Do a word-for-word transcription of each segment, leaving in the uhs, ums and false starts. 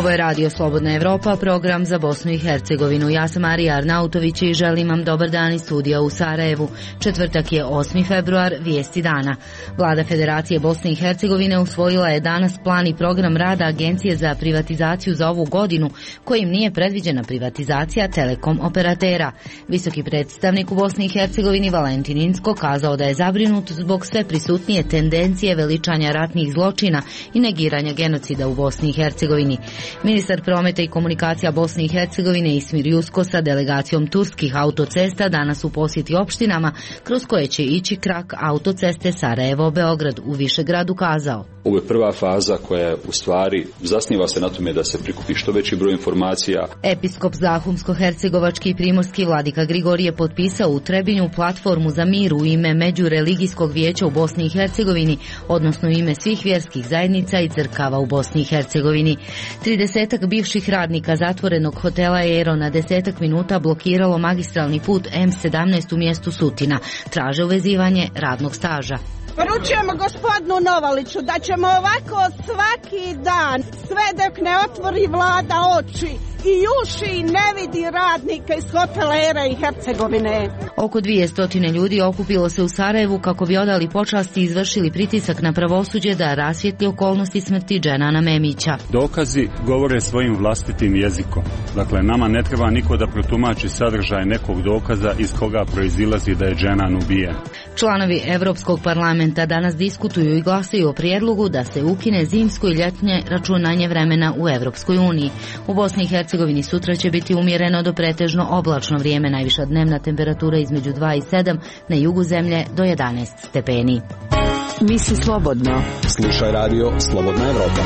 Ovo je Radio Slobodna Evropa, program za Bosnu i Hercegovinu. Ja sam Marija Arnautović i želim vam dobar dan iz studija u Sarajevu. Četvrtak je osmi februar, vijesti dana. Vlada Federacije Bosne i Hercegovine usvojila je danas plan i program rada Agencije za privatizaciju za ovu godinu, kojim nije predviđena privatizacija telekom operatera. Visoki predstavnik u Bosni i Hercegovini Valentin Inzko kazao da je zabrinut zbog sve prisutnije tendencije veličanja ratnih zločina i negiranja genocida u Bosni i Hercegovini. Ministar prometa i komunikacija Bosne i Hercegovine Ismir Jusko sa delegacijom turskih autocesta danas u posjeti opštinama kroz koje će ići krak autoceste Sarajevo-Beograd u Višegradu kazao. Ovo je prva faza koja u stvari zasniva se na tome da se prikupi što veći broj informacija. Episkop Zahumsko-hercegovački i primorski vladika Grigorije potpisao u Trebinju platformu za mir u ime Međureligijskog vijeća u Bosni i Hercegovini, odnosno u ime svih vjerskih zajednica i crkava u Bosni i Hercegovini. Tridesetak bivših radnika zatvorenog hotela Aero na desetak minuta blokiralo magistralni put M sedamnaest u mjestu Sutina. Traže uvezivanje radnog staža. Poručujemo gospodinu Novaliću da ćemo ovako svaki dan, sve dok ne otvori vlada oči i uši ne vidi radnika iz hotela Era i Hercegovine. Oko dvjesto ljudi okupilo se u Sarajevu kako bi odali počast i izvršili pritisak na pravosuđe da rasvijetli okolnosti smrti Dženana Memića. Dokazi govore svojim vlastitim jezikom. Dakle, nama ne treba niko da protumači sadržaj nekog dokaza iz koga proizilazi da je Dženan ubijen. Članovi Evropskog parlamenta danas diskutuju i glasaju o prijedlogu da se ukine zimsko i ljetnje računanje vremena u Evropskoj uniji. U Bosni i Hercegovini sutra će biti umjereno do pretežno oblačno vrijeme, najviša dnevna temperatura između dva i sedam, na jugu zemlje do jedanaest stepeni. Misli slobodno. Slušaj radio Slobodna Evropa.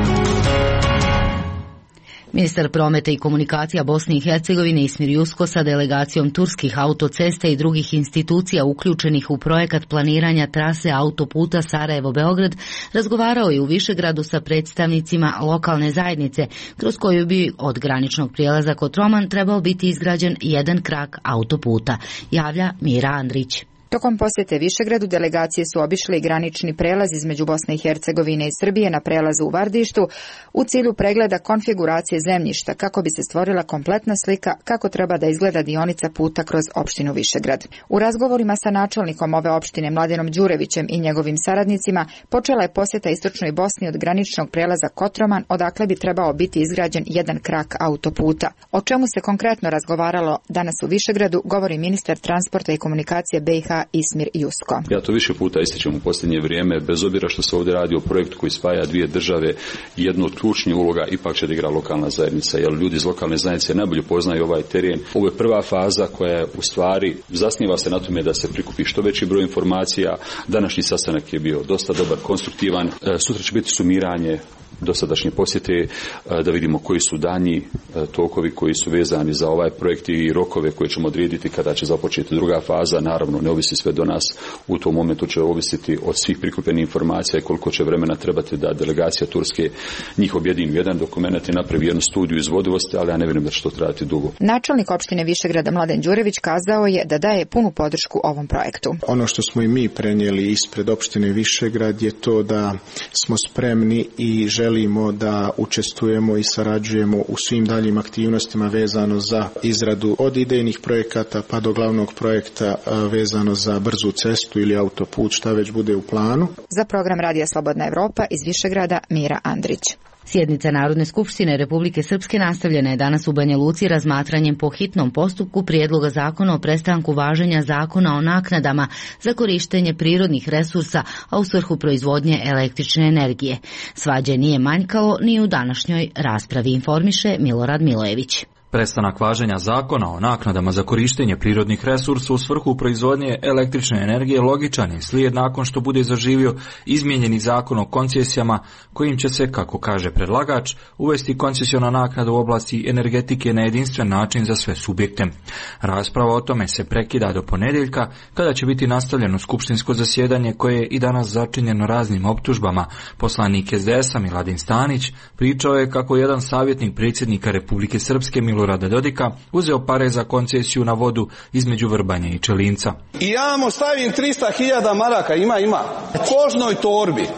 Ministar prometa i komunikacija Bosne i Hercegovine Ismir Jusko sa delegacijom turskih autocesta i drugih institucija uključenih u projekat planiranja trase autoputa Sarajevo-Beograd razgovarao je u Višegradu sa predstavnicima lokalne zajednice, kroz koju bi od graničnog prijelaza Kotroman trebao biti izgrađen jedan krak autoputa, javlja Mira Andrić. Tokom posjete Višegradu delegacije su obišli granični prelaz između Bosne i Hercegovine i Srbije na prelazu u Vardištu u cilju pregleda konfiguracije zemljišta kako bi se stvorila kompletna slika kako treba da izgleda dionica puta kroz opštinu Višegrad. U razgovorima sa načelnikom ove opštine Mladenom Đurevićem i njegovim saradnicima počela je posjeta istočnoj Bosni od graničnog prelaza Kotroman, odakle bi trebao biti izgrađen jedan krak autoputa. O čemu se konkretno razgovaralo danas u Višegradu govori ministar transporta i komunikacije B i H Ismir Jusko. Ja to više puta ističem u posljednje vrijeme, bez obzira što se ovdje radi o projektu koji spaja dvije države, jednu od ključnih uloga ipak će da igra lokalna zajednica, jer ljudi iz lokalne zajednice najbolje poznaju ovaj teren. Ovo je prva faza koja u stvari zasniva se na tome da se prikupi što veći broj informacija. Današnji sastanak je bio dosta dobar, konstruktivan. Sutra će biti sumiranje dosadašnje posjete, da vidimo koji su danji tokovi koji su vezani za ovaj projekt i rokove koje ćemo odrediti kada će započeti druga faza. Naravno, ne ovisi sve do nas, u tom momentu će ovisiti od svih prikupljenih informacija i koliko će vremena trebati da delegacija Turske njih objedini u jedan dokument i napravi jednu studiju izvodivosti, ali ja ne vjerujem da će to trajati dugo. Načelnik opštine Višegrada Mladen Đurević kazao je da daje punu podršku ovom projektu. Ono što smo i mi prenijeli ispred opštine Višegrad je to da smo spremni i želimo da učestvujemo i sarađujemo u svim daljim aktivnostima vezano za izradu od idejnih projekata pa do glavnog projekta vezano za brzu cestu ili autoput, šta već bude u planu. Za program Radija Slobodna Evropa iz Višegrada Mira Andrić. Sjednica Narodne skupštine Republike Srpske nastavljena je danas u Banja Luci razmatranjem po hitnom postupku prijedloga zakona o prestanku važenja zakona o naknadama za korištenje prirodnih resursa, a u svrhu proizvodnje električne energije. Svađe nije manjkalo ni u današnjoj raspravi, informiše Milorad Milojević. Prestanak važenja zakona o naknadama za korištenje prirodnih resursa u svrhu proizvodnje električne energije logičan je slijed nakon što bude zaživio izmijenjeni zakon o koncesijama kojim će se, kako kaže predlagač, uvesti koncesiona naknada u oblasti energetike na jedinstven način za sve subjekte. Rasprava o tome se prekida do ponedjeljka kada će biti nastavljeno skupštinsko zasjedanje koje je i danas začinjeno raznim optužbama. Poslanik S D S-a Miladin Stanić pričao je kako jedan savjetnik predsjednika Republike Srpske Milorada Dodika uzeo pare za koncesiju na vodu između Vrbanje i Čelinca. I ja mu stavim trista hiljada maraka, ima, ima, kožnoj torbi.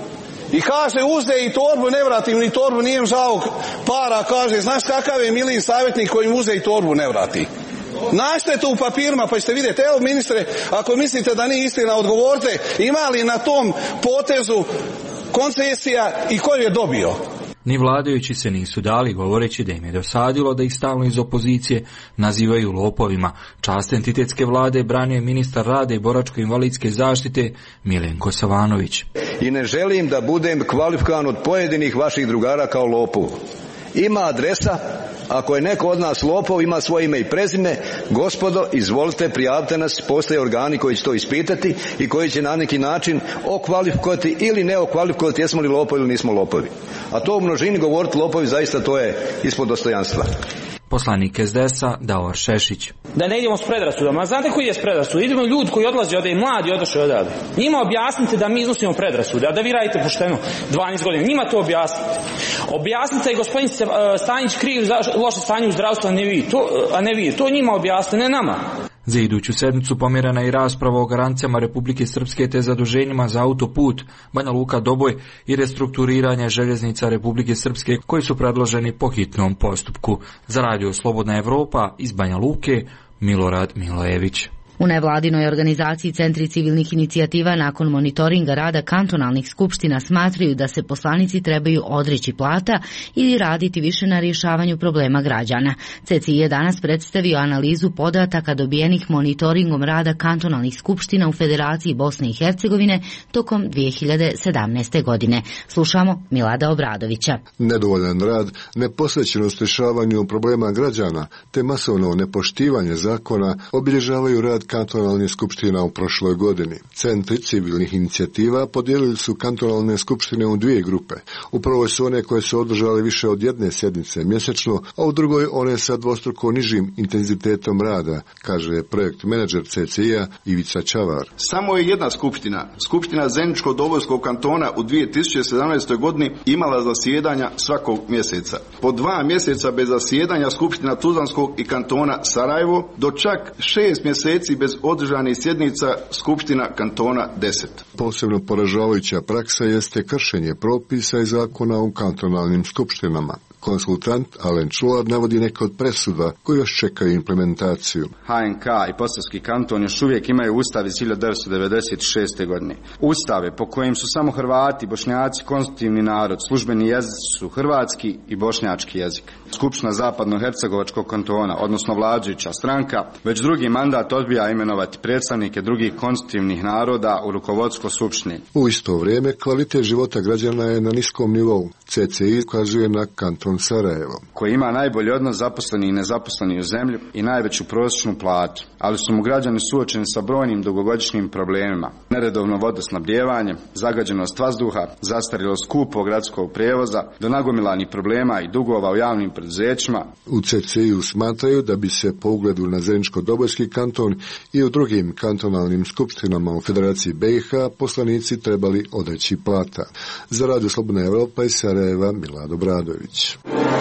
I kaže, uze i torbu, ne vratim ni torbu, nijem žao para, kaže, znaš kakav je Milin savjetnik koji im uze i torbu ne vrati. Nađite to u papirima pa ćete vidjeti. Evo ministre, ako mislite da nije istina, odgovorite, ima li na tom potezu koncesija i koju je dobio? Ni vladajući se nisu dali, govoreći da im je dosadilo da ih stalno iz opozicije nazivaju lopovima. Čast entitetske vlade branio je ministar rada i boračko-invalidske zaštite Milenko Savanović. I ne želim da budem kvalifikovan od pojedinih vaših drugara kao lopov. Ima adresa, ako je neko od nas lopov, ima svoje ime i prezime, gospodo, izvolite, prijavite nas, postoje organi koji će to ispitati i koji će na neki način okvalifikovati ili ne okvalifikovati jesmo li lopovi ili nismo lopovi. A to u množini govoriti lopovi, zaista to je ispod dostojanstva. Poslanik es de es-a Davor Šešić. Da ne idemo s predrasudama. Znate koji je s predrasud? Idemo ljudi koji odlazi ovdje i mladi odošli odavde. Njima objasnite da mi iznosimo predrasude, a da vi radite pošteno dvanaest godina. Njima to objasnite. Objasnite i gospodin Stanić kriv za loše stanje u zdravstvu, a ne vi. To, a ne vi. To njima objasnite, ne nama. Za iduću sedmicu pomjerena i rasprava o garancijama Republike Srpske te zaduženjima za autoput Banja Luka Doboj i restrukturiranje željeznica Republike Srpske koji su predloženi po hitnom postupku. Za radio Slobodna Evropa iz Banja Luke, Milorad Milojević. U nevladinoj organizaciji Centri civilnih inicijativa nakon monitoringa rada kantonalnih skupština smatraju da se poslanici trebaju odreći plata ili raditi više na rješavanju problema građana. ce ce i je danas predstavio analizu podataka dobijenih monitoringom rada kantonalnih skupština u Federaciji Bosne i Hercegovine tokom dvije hiljade sedamnaeste. godine. Slušamo Milada Obradovića. Nedovoljan rad, neposvećenost rješavanju problema građana te masovno nepoštivanje zakona obilježavaju rad kantonalnih skupština u prošloj godini. Centri civilnih inicijativa podijelili su kantonalne skupštine u dvije grupe. U prvoj su one koje su održale više od jedne sjednice mjesečno, a u drugoj one sa dvostruko nižim intenzitetom rada, kaže projekt menadžer ce ce i-a Ivica Čavar. Samo je jedna skupština, skupština Zeničko-Dobojskog kantona u dvije tisuće sedamnaestoj. godini imala zasjedanja svakog mjeseca. Po dva mjeseca bez zasjedanja skupština Tuzlanskog i kantona Sarajevo, do čak šest mjeseci bez održanih sjednica skupština kantona deset. Posebno poražavajuća praksa jeste kršenje propisa i zakona u kantonalnim skupštinama. Konsultant Alen Čular navodi neke od presuda koji još čekaju implementaciju. ha en ka i Posavski kanton još uvijek imaju ustav iz hiljadu devetsto devedeset šeste. godine. Ustave po kojim su samo Hrvati, Bošnjaci, konstitutivni narod, službeni jezici su hrvatski i bošnjački jezik. Skupština Zapadno-Hercegovačkog kantona, odnosno vladajuća stranka, već drugi mandat odbija imenovati predstavnike drugih konstitutivnih naroda u rukovodstvo skupštine. U isto vrijeme kvalitet života građana je na niskom nivou. ce ce i ukazuje na kanton Sarajevo, koji ima najbolji odnos zaposleni i nezaposleni u zemlji i najveću prosječnu platu, ali su mu građani suočeni sa brojnim dugogodišnjim problemima. Neredovno vodosnabdijevanje, zagađenost vazduha, zastarjelost skupog gradskog prijevoza, do nagomilanih problema i dugova u javnim preduzećima. U ce ce i-u smatraju da bi se po ugledu na Zeničko-Dobojski kanton i u drugim kantonalnim skupštinama u Federaciji be i ha poslanici trebali odreći plata. Za radio Slobodna Evropa iz Sarajeva, Milad Obradović.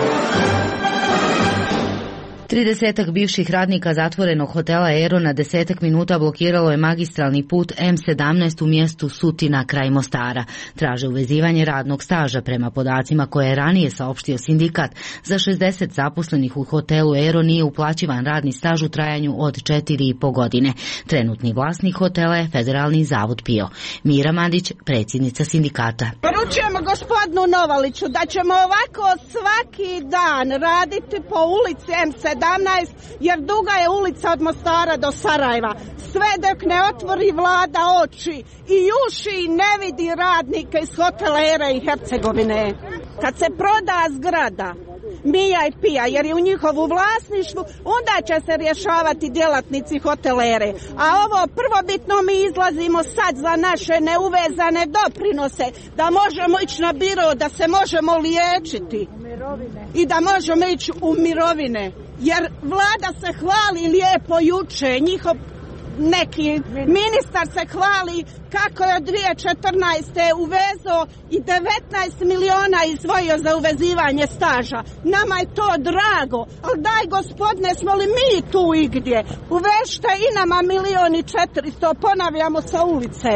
Tridesetak bivših radnika zatvorenog hotela Aero na desetak minuta blokiralo je magistralni put em sedamnaest u mjestu Sutina kraj Mostara. Traže uvezivanje radnog staža prema podacima koje je ranije saopštio sindikat. Za šezdeset zaposlenih u hotelu Aero nije uplaćivan radni staž u trajanju od četiri i po godine. Trenutni vlasnik hotela je Federalni zavod pe i o. Mira Mandić, predsjednica sindikata. Poručujemo gospodinu Novaliću da ćemo ovako svaki dan raditi po ulici em sedamnaest, jer duga je ulica od Mostara do Sarajeva. Sve dok ne otvori vlada oči i uši i ne vidi radnika iz hotela Era i Hercegovine. Kad se proda zgrada Mija i Pija, jer je u njihovu vlasništvu, onda će se rješavati djelatnici hotelere. A ovo prvobitno mi izlazimo sad za naše neuvezane doprinose, da možemo ići na biro, da se možemo liječiti i da možemo ići u mirovine. Jer vlada se hvali lijepo juče, njihov neki ministar se hvali kako je od dvije tisuće četrnaeste. uvezo i devetnaest miliona izdvojio za uvezivanje staža. Nama je to drago, ali daj gospodine, smo li mi tu igdje? Uvežite i nama milion i četiristo, ponavljamo sa ulice.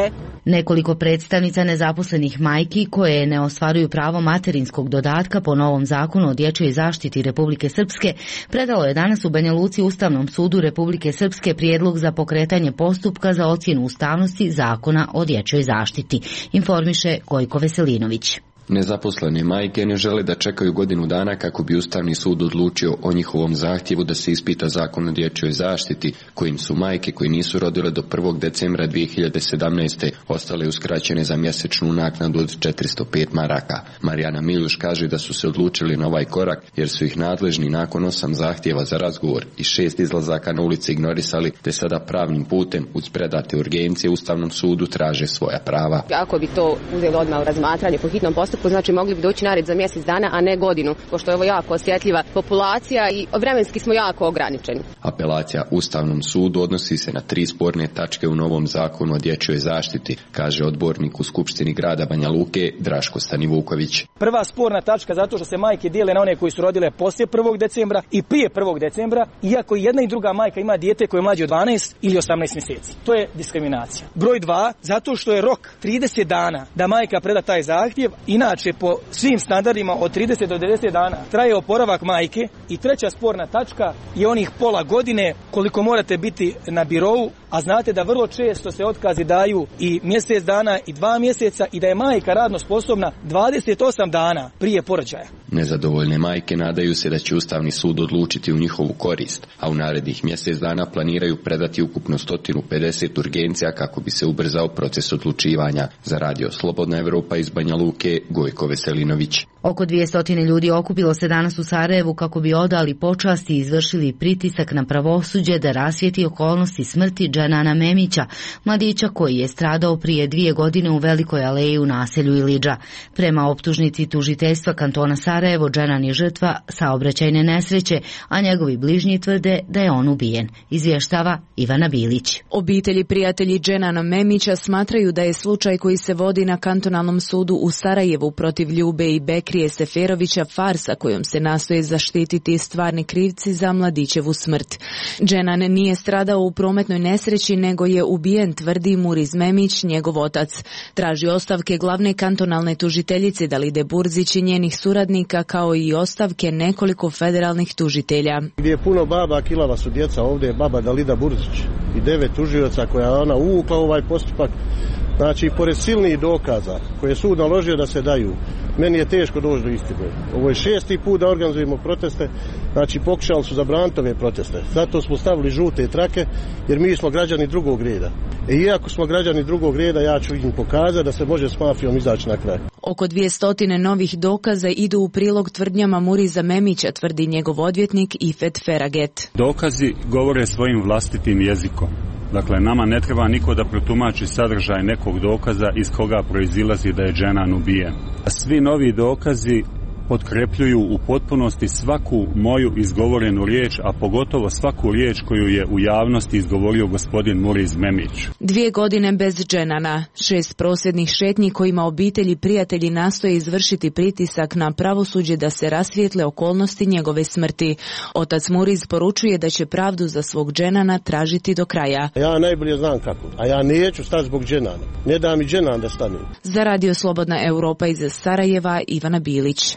Nekoliko predstavnica nezaposlenih majki koje ne ostvaruju pravo materinskog dodatka po novom zakonu o dječjoj zaštiti Republike Srpske predalo je danas u Banja Luci Ustavnom sudu Republike Srpske prijedlog za pokretanje postupka za ocjenu ustavnosti zakona o dječjoj zaštiti, informiše Gojko Veselinović. Nezaposlene majke ne žele da čekaju godinu dana kako bi Ustavni sud odlučio o njihovom zahtjevu da se ispita zakon o dječjoj zaštiti, kojim su majke koji nisu rodile do prvog decembra dvije hiljade sedamnaeste. ostale uskraćene za mjesečnu naknadu od četiristo pet maraka. Marijana Miljuš kaže da su se odlučili na ovaj korak jer su ih nadležni nakon osam zahtjeva za razgovor i šest izlazaka na ulici ignorisali, te sada pravnim putem uz predate urgencije Ustavnom sudu traže svoja prava. Ako bi to uzeli odmah u razmatranje po hitnom postupku, znači mogli bi doći na red za mjesec dana, a ne godinu, pošto je ovo jako osjetljiva populacija i vremenski smo jako ograničeni. Apelacija Ustavnom sudu odnosi se na tri sporne tačke u novom zakonu o dječjoj zaštiti, kaže odbornik u Skupštini grada Banja Luke Draško Stanivuković. Prva sporna tačka zato što se majke dijele na one koji su rodile poslije prvog decembra i prije prvog decembra, iako jedna i druga majka ima dijete koje je mlađe od dvanaest ili osamnaest mjeseci. To je diskriminacija. Broj dva, zato što je rok trideset dana da majka preda taj zahtjev. Inače, po svim standardima od trideset do devedeset dana traje oporavak majke. I treća sporna tačka je onih pola godine koliko morate biti na birou, a znate da vrlo često se otkazi daju i mjesec dana i dva mjeseca i da je majka radno sposobna dvadeset osam dana prije porođaja. Nezadovoljne majke nadaju se da će Ustavni sud odlučiti u njihovu korist, a u narednih mjesec dana planiraju predati ukupno sto pedeset urgencija kako bi se ubrzao proces odlučivanja. Za radio Slobodna Evropa iz Banja Luke, Gojko Veselinović. Oko dvjesto ljudi okupilo se danas u Sarajevu kako bi odali počast i izvršili pritisak na pravosuđe da rasvijetli okolnosti smrti Dženana Memića, mladića koji je stradao prije dvije godine u Velikoj aleji u naselju Ilidža. Prema optužnici tužiteljstva kantona Sarajevo, Dženan je žrtva saobraćajne nesreće, a njegovi bližnji tvrde da je on ubijen, izvještava Ivana Bilić. Obitelji prijatelji Dženana Memića smatraju da je slučaj koji se vodi na kantonalnom sudu u Sarajevu protiv Ljube i Bekrije Seferovića farsa kojom se nastoje zaštititi stvarni krivci za mladićevu smrt. Dženan nije stradao u prometnoj nesreći nego je ubijen, tvrdi Muriz Memić, njegov otac. Traži ostavke glavne kantonalne tužiteljice Dalide Burzić i njenih suradnika kao i ostavke nekoliko federalnih tužitelja. Gdje je puno baba, kilava su djeca, ovdje je baba Dalida Burzić i devet tužioca koja je ona uvukla ovaj postupak. Znači, pored silnih dokaza koje je sud naložio da se daju, meni je teško doći do istine. Ovo je šesti put da organizujemo proteste, znači pokušali su zabraniti ove proteste. Zato smo stavili žute trake, jer mi smo građani drugog reda. E iako smo građani drugog reda, ja ću im pokazati da se može s mafijom izaći na kraj. Oko dvjestotine novih dokaza idu u prilog tvrdnjama Muriza Memića, tvrdi njegov odvjetnik Ifet Feraget. Dokazi govore svojim vlastitim jezikom. Dakle, nama ne treba niko da protumači sadržaj nekog dokaza iz koga proizilazi da je Dženan ubijen. Svi novi dokazi potkrepljuju u potpunosti svaku moju izgovorenu riječ, a pogotovo svaku riječ koju je u javnosti izgovorio gospodin Muriz Memić. Dvije godine bez Dženana, šest prosvjednih šetnji kojima obitelji prijatelji nastoje izvršiti pritisak na pravosuđe da se rasvijetle okolnosti njegove smrti. Otac Muriz poručuje da će pravdu za svog Dženana tražiti do kraja. Ja najbolje znam kako, a ja neću stati zbog Dženana. Ne da mi Dženan da stane. Za radio Slobodna Evropa iz Sarajeva, Ivana Bilić.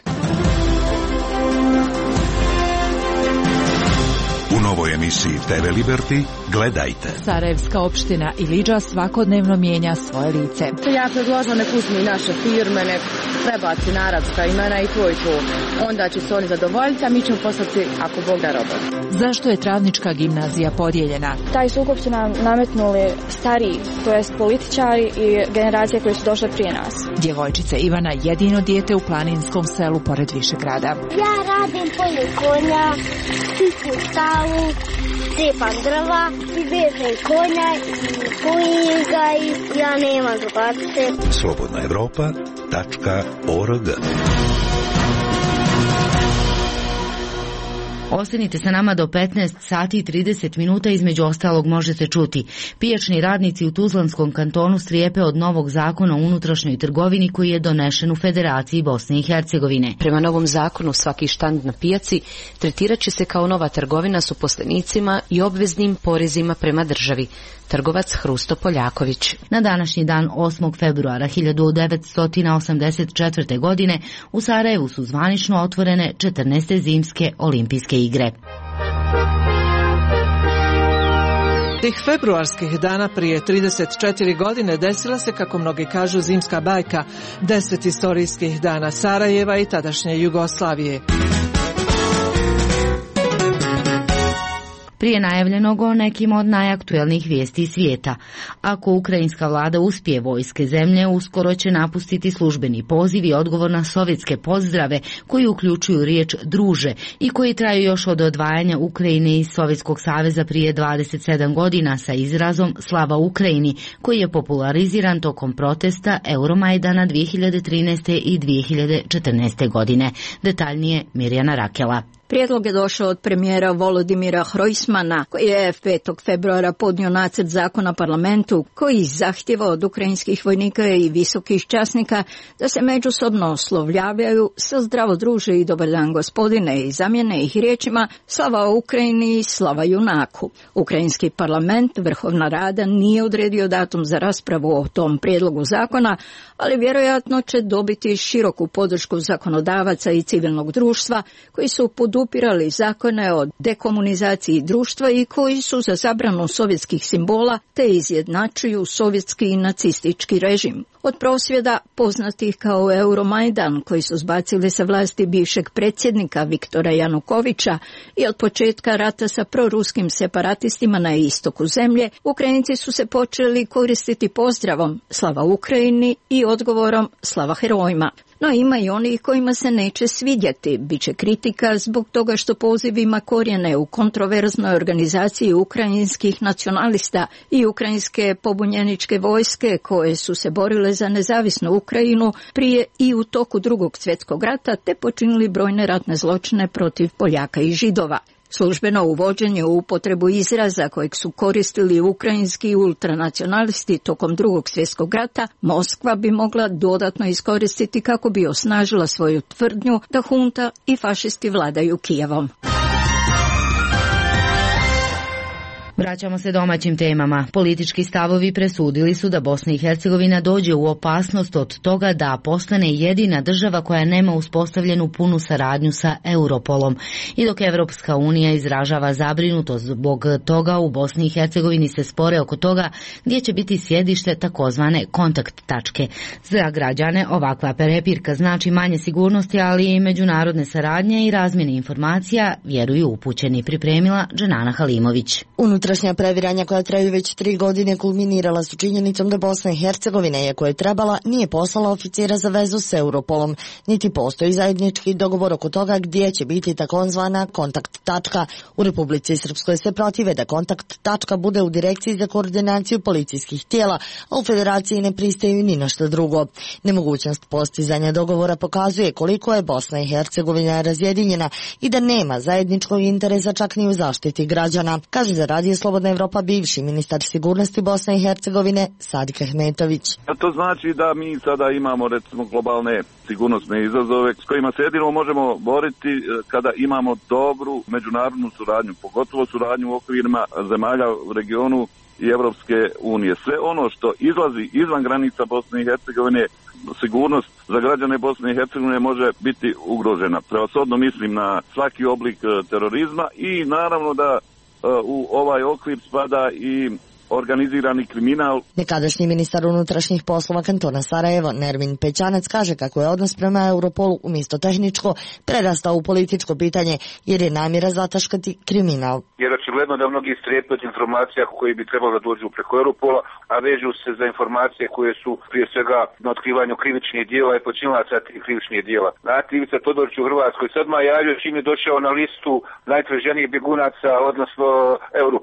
U novoj emisiji te ve Liberty gledajte. Sarajevska opština Ilidža svakodnevno mijenja svoje lice. Ja predložila nek uzmi naše firme, nek prebaci na arapska imena i to i to. Onda će se oni zadovoljiti, a mi ćemo poslati ako Bog da robot. Zašto je Travnička gimnazija podijeljena? Taj sukob su nam nametnuli stariji, to jest političari i generacije koje su došle prije nas. Djevojčica Ivana jedino dijete u planinskom selu pored Višegrada. Ja radim polje konja, čistim stavu, cepam drva, i vežem konja, i pojim ga i ja nemam zubatice. Slobodna Evropa tačka org. Ostanite sa nama do petnaest sati i trideset minuta, između ostalog možete čuti. Pijačni radnici u Tuzlanskom kantonu strepe od novog zakona o unutrašnjoj trgovini koji je donešen u Federaciji Bosne i Hercegovine. Prema novom zakonu svaki štand na pijaci tretirat će se kao nova trgovina s uposlenicima i obveznim porezima prema državi. Trgovac Hrusto Poljaković. Na današnji dan osmog februara hiljadu devetsto osamdeset četvrte. godine u Sarajevu su zvanično otvorene četrnaeste zimske olimpijske igre. Tih februarskih dana prije trideset četiri godine desila se, kako mnogi kažu, zimska bajka, deset istorijskih dana Sarajeva i tadašnje Jugoslavije. Prije najavljenog o nekim od najaktuelnijih vijesti svijeta. Ako ukrajinska vlada uspije, vojske zemlje uskoro će napustiti službeni poziv i odgovor na sovjetske pozdrave koji uključuju riječ druže i koji traju još od odvajanja Ukrajine iz Sovjetskog saveza prije dvadeset sedam godina sa izrazom Slava Ukrajini, koji je populariziran tokom protesta Euromajdana dvije hiljade trinaeste. i dvije hiljade četrnaeste. godine. Detaljnije Mirjana Rakela. Prijedlog je došao od premijera Volodimira Hrojsmana, koji je petog februara podnio nacrt zakona parlamentu koji zahtjeva od ukrajinskih vojnika i visokih časnika da se međusobno oslovljavaju sa zdravo druže i dobar dan gospodine i zamjene ih riječima slava Ukrajini i slava junaku. Ukrajinski parlament, Vrhovna rada, nije odredio datum za raspravu o tom prijedlogu zakona, ali vjerojatno će dobiti široku podršku zakonodavaca i civilnog društva koji su podupirali zakone o dekomunizaciji društva i koji su za zabranu sovjetskih simbola te izjednačuju sovjetski i nacistički režim. Od prosvjeda poznatih kao Euromajdan, koji su zbacili sa vlasti bivšeg predsjednika Viktora Janukovića, i od početka rata sa proruskim separatistima na istoku zemlje, Ukrajinci su se počeli koristiti pozdravom Slava Ukrajini i odgovorom Slava herojima. No ima i onih kojima se neće svidjeti. Biće kritika zbog toga što poziv ima korijene u kontroverznoj organizaciji ukrajinskih nacionalista i ukrajinske pobunjeničke vojske koje su se borile za nezavisnu Ukrajinu prije i u toku Drugog svjetskog rata te počinili brojne ratne zločine protiv Poljaka i Židova. Službeno uvođenje u upotrebu izraza kojeg su koristili ukrajinski ultranacionalisti tokom Drugog svjetskog rata, Moskva bi mogla dodatno iskoristiti kako bi osnažila svoju tvrdnju da hunta i fašisti vladaju Kijevom. Vraćamo se domaćim temama. Politički stavovi presudili su da Bosna i Hercegovina dođe u opasnost od toga da postane jedina država koja nema uspostavljenu punu saradnju sa Europolom. I dok Evropska unija izražava zabrinutost zbog toga, u Bosni i Hercegovini se spore oko toga gdje će biti sjedište takozvane kontakt tačke. Za građane ovakva prepirka znači manje sigurnosti, ali i međunarodne saradnje i razmjene informacija, vjeruju upućeni, pripremila Dženana Halimović. Unutrašnja previranja koja traju već tri godine kulminirala su činjenicom da Bosna i Hercegovina, iako je trebala, nije poslala oficira za vezu s Europolom, niti postoji zajednički dogovor oko toga gdje će biti takozvana kontakt tačka. U Republici Srpskoj se protive da kontakt tačka bude u Direkciji za koordinaciju policijskih tijela, a u Federaciji ne pristaju ni na što drugo. Nemogućnost postizanja dogovora pokazuje koliko je Bosna i Hercegovina razjedinjena i da nema zajedničkog interesa čak ni u zaštiti građana, kaže za Radio Slobodna Evropa bivši ministar sigurnosti Bosne i Hercegovine Sadik Ahmetović. To znači da mi sada imamo recimo globalne sigurnosne izazove s kojima se jedino možemo boriti kada imamo dobru međunarodnu suradnju, pogotovo suradnju u okvirima zemalja u regionu i Evropske unije. Sve ono što izlazi izvan granica Bosne i Hercegovine, sigurnost za građane Bosne i Hercegovine može biti ugrožena. Prevashodno mislim na svaki oblik terorizma i naravno da u ovaj okvir spada i organizirani kriminal. Nekadašnji ministar unutrašnjih poslova kantona Sarajevo, Nermin Pećanac, kaže kako je odnos prema Europolu umjesto tehničko prerastao u političko pitanje jer je namjera zataškati kriminal. Jer očigledno da mnogi strepe od informacija koji bi trebalo da dođu preko Europola, a vežu se za informacije koje su prije svega na otkrivanju krivičnih dijela i počinilaca tih krivičnih dijela. Znate, Ivica Todorić u Hrvatskoj sad ma javio čim je došao na listu najtraženijih bjegunaca, odnosno Europola.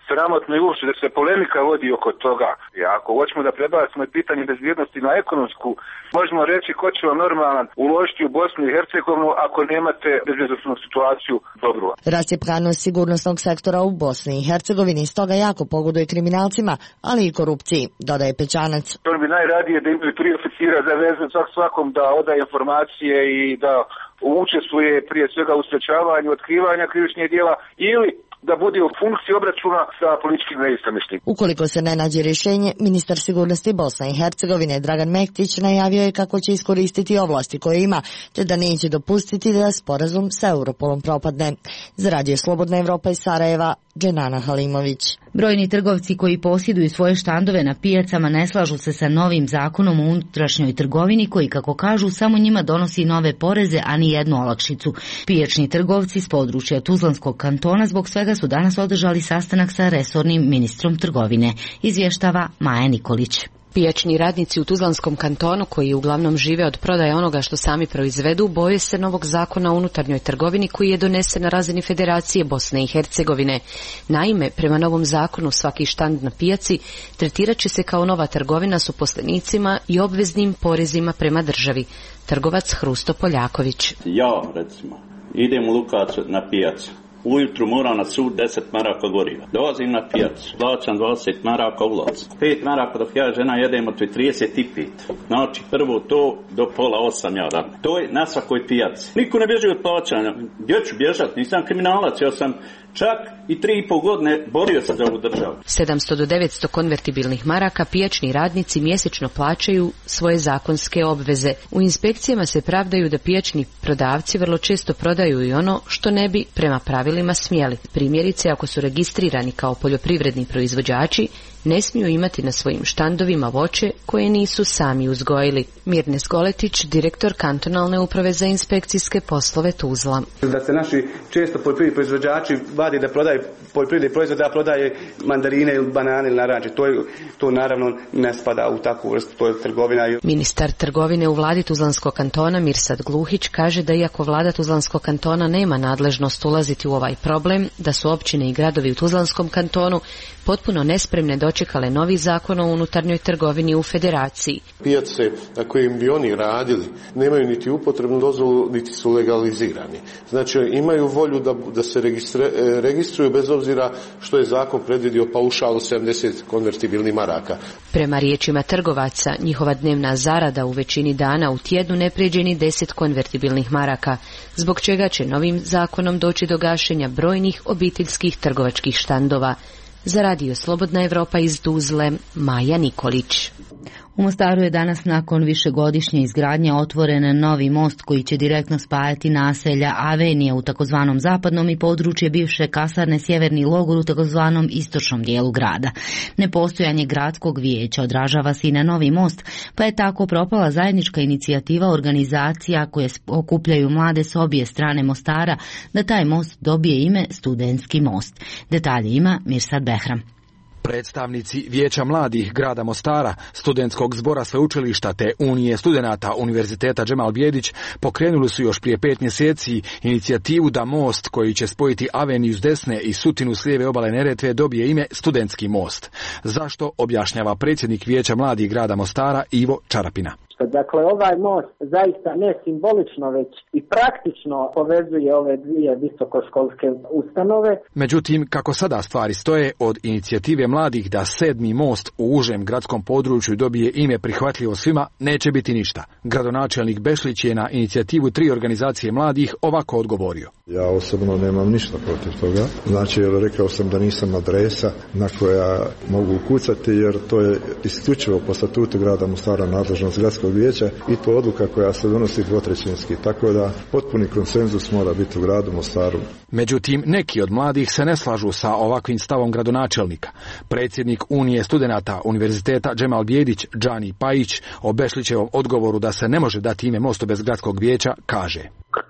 sramotno i uopšte da se polemika vodi oko toga. I ako hoćemo da prebacimo pitanje bezbjednosti na ekonomsku, možemo reći ko će vam normalan uložiti u Bosnu i Hercegovinu ako nemate bezbjednosnu situaciju dobru. Rascjepkanost sigurnosnog sektora u Bosni i Hercegovini stoga jako pogoduje kriminalcima, ali i korupciji, dodaje Pećanac. On bi najradije da imaju tri oficira za vezu svak svakom da odaje informacije i da učestvuje prije svega u sprečavanju otkrivanja krivičnih djela ili da bude u funkciji obračuna sa političkim neistomišljenicima. Ukoliko se ne nađe rješenje, ministar sigurnosti Bosne i Hercegovine Dragan Mektić najavio je kako će iskoristiti ovlasti koje ima, te da neće dopustiti da sporazum sa Europolom propadne. Za Radio Slobodna Evropa iz Sarajeva, Dženana Halimović. Brojni trgovci koji posjeduju svoje štandove na pijacama ne slažu se sa novim zakonom o unutrašnjoj trgovini koji, kako kažu, samo njima donosi nove poreze, a ni jednu olakšicu. Pijačni trgovci s područja Tuzlanskog kantona zbog svega su danas održali sastanak sa resornim ministrom trgovine, izvještava Maja Nikolić. Pijačni radnici u Tuzlanskom kantonu, koji uglavnom žive od prodaje onoga što sami proizvedu, boje se novog zakona o unutarnjoj trgovini koji je donesen na razini Federacije Bosne i Hercegovine. Naime, prema novom zakonu svaki štand na pijaci tretirat će se kao nova trgovina s uposlenicima i obveznim porezima prema državi. Trgovac Hrusto Poljaković. Ja, recimo, idem u Lukac na pijacu. Ujutru moram na sud deset maraka goriva. Dolazim na pijacu, plaćam dvadeset maraka ulaz. pet maraka dok ja žena jedemo, to je trideset pet. Znači prvo to do pola osam ja radim. To je na svakoj pijaci. Niko ne bježi od plaćanja. Gdje ću bježati? Nisam kriminalac, ja sam čak i tri i pol godine borio se za ovu državu. sedamsto do devetsto konvertibilnih maraka pijačni radnici mjesečno plaćaju svoje zakonske obveze. U inspekcijama se pravdaju da pijačni prodavci vrlo često prodaju i ono što ne bi prema pravilima smjeli. Primjerice, ako su registrirani kao poljoprivredni proizvođači, ne smiju imati na svojim štandovima voće koje nisu sami uzgojili. Mirnes Goletić, direktor kantonalne uprave za inspekcijske poslove Tuzla. Da se naši često poljoprivredni proizvođači vadi da prodaje poljoprivredni proizvod, da prodaje mandarine ili banane ili naranče. To, je, to naravno ne spada u takvu vrstu, to je trgovina. Ministar trgovine u vladi Tuzlanskog kantona Mirsad Gluhić kaže da iako vlada Tuzlanskog kantona nema nadležnost ulaziti u ovaj problem, da su općine i gradovi u Tuzlanskom kantonu potpuno nespremne dočekale novi zakon o unutarnjoj trgovini u federaciji. Pijace na kojim bi oni radili nemaju niti upotrebnu dozvolu, niti su legalizirani. Znači imaju volju da, da se registre, registruju bez obzira što je zakon predvidio paušal sedamdeset konvertibilnih maraka. Prema riječima trgovaca, njihova dnevna zarada u većini dana u tjednu ne prijeđe ni deset konvertibilnih maraka, zbog čega će novim zakonom doći do gašenja brojnih obiteljskih trgovačkih štandova. Za Radio Slobodna Evropa iz Tuzle, Maja Nikolić. U Mostaru je danas nakon višegodišnje izgradnje otvoren novi most koji će direktno spajati naselja Avenije u takozvanom zapadnom i područje bivše kasarne Sjeverni logor u takozvanom istočnom dijelu grada. Nepostojanje gradskog vijeća odražava se i na novi most, pa je tako propala zajednička inicijativa organizacija koje okupljaju mlade s obje strane Mostara da taj most dobije ime Studentski most. Detalje ima Mirsad Behram. Predstavnici Vijeća mladih grada Mostara, studentskog zbora sveučilišta te Unije studenata Univerziteta Džemal Bijedić pokrenuli su još prije pet mjeseci inicijativu da most koji će spojiti Aveniju s desne i Sutinu s lijeve obale Neretve dobije ime Studentski most. Zašto, objašnjava predsjednik Vijeća mladih grada Mostara Ivo Čarapina. Dakle, ovaj most zaista ne simbolično, već i praktično povezuje ove dvije visokoškolske ustanove. Međutim, kako sada stvari stoje, od inicijative mladih da sedmi most u užem gradskom području dobije ime prihvatljivo svima, neće biti ništa. Gradonačelnik Bešlić je na inicijativu tri organizacije mladih ovako odgovorio. Ja osobno nemam ništa protiv toga. Znači, rekao sam da nisam adresa na koja mogu kucati, jer to je isključivo po statutu grada Mostara nadležnost gradskog vijeća i to odluka koja se donosi dvotrećinski, tako da potpuni konsenzus mora biti u gradu Mostaru. Međutim, neki od mladih se ne slažu sa ovakvim stavom gradonačelnika. Predsjednik Unije studenata Univerziteta Džemal Bijedić, Džani Pajić, o Bešlićevom odgovoru da se ne može dati ime mostu bez gradskog vijeća, kaže: Kad se mogu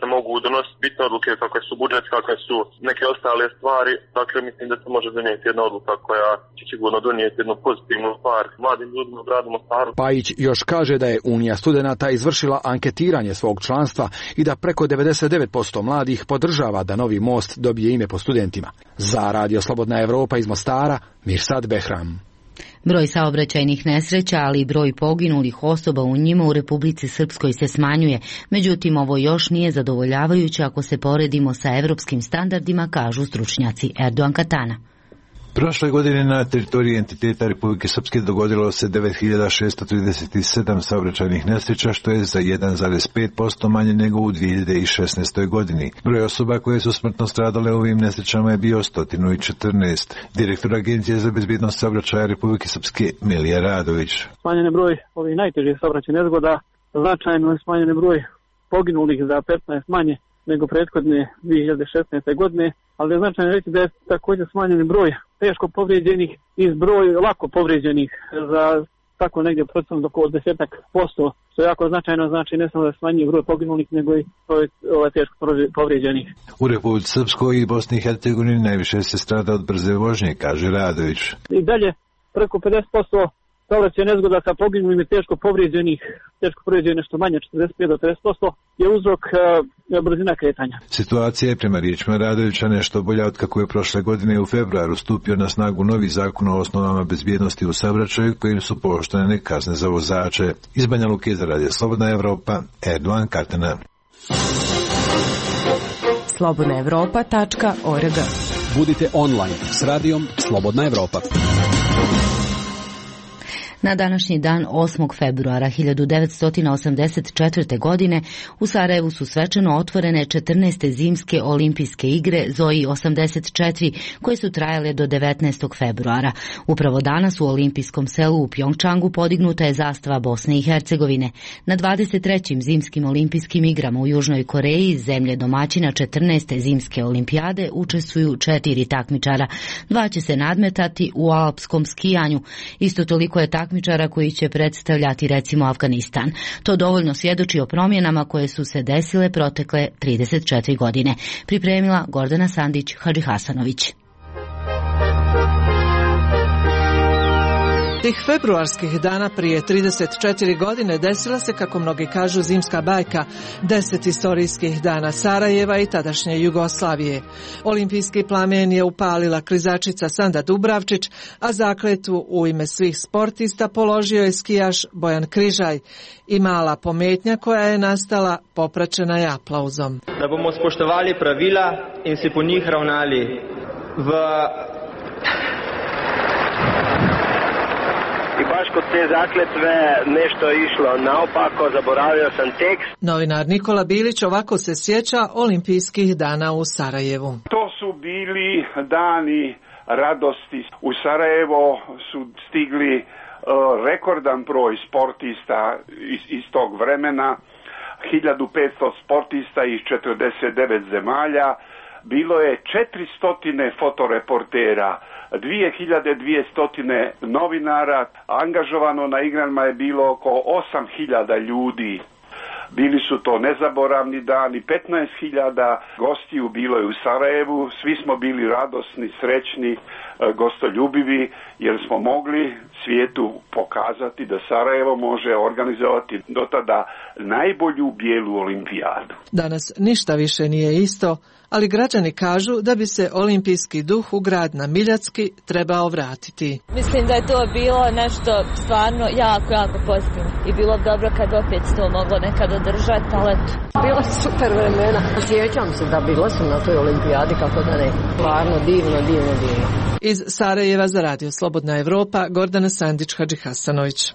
donositi bitne odluke kakve su budžet, kakve su neke ostale stvari. Dakle, mislim da se može donijeti jedna odluka koja će sigurno donijeti jednu pozitivnu stvar mladim ljudima u gradu Mostaru. Pajić još kaže da je Unija studenata izvršila anketiranje svog članstva i da preko devedeset devet posto mladih podržava da novi most dobije ime po studentima. Za Radio Slobodna Evropa iz Mostara, Mirsad Behram. Broj saobraćajnih nesreća, ali i broj poginulih osoba u njima u Republici Srpskoj se smanjuje. Međutim, ovo još nije zadovoljavajuće ako se poredimo sa evropskim standardima, kažu stručnjaci. Erdogan Katana. Prošle godine na teritoriji entiteta Republike Srpske dogodilo se devet hiljada šessto trideset sedam saobraćajnih nesreća, što je za jedan zarez pet posto manje nego u dvije hiljade šesnaestoj. godini. Broj osoba koje su smrtno stradale u ovim nesrećama je bio sto četrnaest. Direktor Agencije za bezbjednost saobraćaja Republike Srpske Milija Radović. Smanjen je broj ovih najtežih saobraćajnih nezgoda, značajno je smanjen je broj poginulih za petnaest manje nego prethodne dvije hiljade šesnaeste. godine, ali je značajno reći da je također smanjen broj teško povrijeđenih i broj lako povrijeđenih za tako negdje procentom oko desetak posto, što je jako značajno, znači ne samo da smanjuje broj poginulih, nego i broj teško povrijeđenih. U Republici Srpskoj i Bosni i Hercegovini najviše se strada od brze vožnje, kaže Radović. I dalje preko pedeset posto saobraćajnih nezgoda sa poginulim i teško povrijeđenih, teško povrijeđenih nešto manje, četrdeset pet do pedeset posto, je uzrok uh, brzina kretanja. Situacija je prema riječima Radovića nešto bolja od kako je prošle godine u februaru stupio na snagu novi zakon o osnovama bezbjednosti u saobraćaju kojim su pooštrene kazne za vozače. Iz Banja Luke za Radio Slobodna Evropa, Erdogan Katana. slobodna evropa tačka org. Budite online s radijom Slobodna Evropa. Na današnji dan osmog februara hiljadu devetsto osamdeset četvrte. godine u Sarajevu su svečano otvorene četrnaeste zimske olimpijske igre Zoji osamdeset četiri, koje su trajale do devetnaestog februara. Upravo danas u olimpijskom selu u Pjongčangu podignuta je zastava Bosne i Hercegovine. Na dvadeset trećim zimskim olimpijskim igrama u Južnoj Koreji, zemlje domaćina četrnaeste zimske olimpijade, učestvuju četiri takmičara. Dva će se nadmetati u alpskom skijanju. Isto toliko je takmičara koji će predstavljati recimo Afganistan. To dovoljno svjedoči o promjenama koje su se desile protekle trideset četiri godine. Pripremila Gordana Sandić Hadžihasanović. Tih februarskih dana prije trideset četiri godine desila se, kako mnogi kažu, zimska bajka, deset istorijskih dana Sarajeva i tadašnje Jugoslavije. Olimpijski plamen je upalila klizačica Sanda Dubravčić, a zakletvu u ime svih sportista položio je skijaš Bojan Križaj i mala pometnja koja je nastala popraćena je aplauzom. Da bomo spoštovali pravila in se po njih ravnali v I baš kod te zakletve nešto je išlo naopako, zaboravio sam tekst. Novinar Nikola Bilić ovako se sjeća olimpijskih dana u Sarajevu. To su bili dani radosti. U Sarajevo su stigli uh, rekordan broj sportista iz, iz tog vremena, hiljadu petsto sportista iz četrdeset devet zemalja. Bilo je četiristo fotoreportera, dvije hiljade dvjesto novinara, angažovano na igrama je bilo oko osam hiljada ljudi. Bili su to nezaboravni dani, petnaest hiljada gostiju bilo je u Sarajevu, svi smo bili radosni, srećni, gostoljubivi, jer smo mogli svijetu pokazati da Sarajevo može organizovati do tada najbolju bijelu olimpijadu. Danas ništa više nije isto, ali građani kažu da bi se olimpijski duh u grad na Miljacki trebao vratiti. Mislim da je to bilo nešto stvarno jako, jako pozitivno i bilo bi dobro kad opet to moglo nekad održati, ali eto. Bilo super vremena. Sjećam se da bila sam na toj olimpijadi, kako da ne. Stvarno divno, divno, divno. Iz Sarajeva za Radio Slobodna Evropa, Gordana Sandić Hadžihasanović.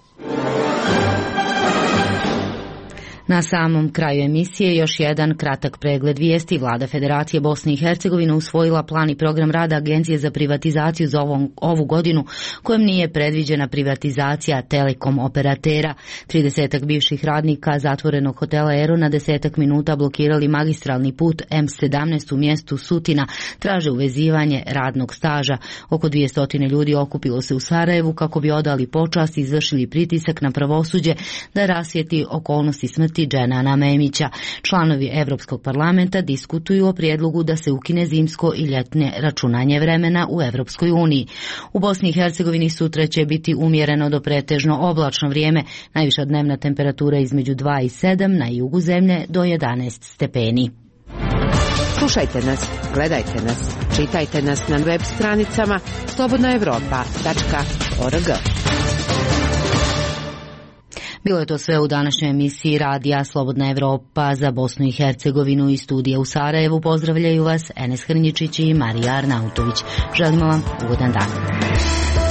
Na samom kraju emisije još jedan kratak pregled vijesti. Vlada Federacije Bosne i Hercegovine usvojila plan i program rada Agencije za privatizaciju za ovom, ovu godinu, kojem nije predviđena privatizacija telekom operatera. tridesetak bivših radnika zatvorenog hotela Ero na desetak minuta blokirali magistralni put M sedamnaest u mjestu Sutina, traže uvezivanje radnog staža. Oko dvjesto ljudi okupilo se u Sarajevu kako bi odali počast i izvršili pritisak na pravosuđe da rasvijetli okolnosti smrti zamijeniti Dženana Memića. Članovi Europskog parlamenta diskutuju o prijedlogu da se ukine zimsko i ljetne računanje vremena u Europskoj uniji. U Bosni i Hercegovini sutra će biti umjereno do pretežno oblačno vrijeme, najviša dnevna temperatura između dva i sedam, na jugu zemlje do jedanaest stepeni. Slušajte nas, gledajte nas, čitajte nas na web stranicama slobodna evropa tačka org. Bilo je to sve u današnjoj emisiji radija Slobodna Evropa za Bosnu i Hercegovinu i studija u Sarajevu. Pozdravljaju vas Enes Hrnjičić i Marija Arnautović. Želimo vam ugodan dan.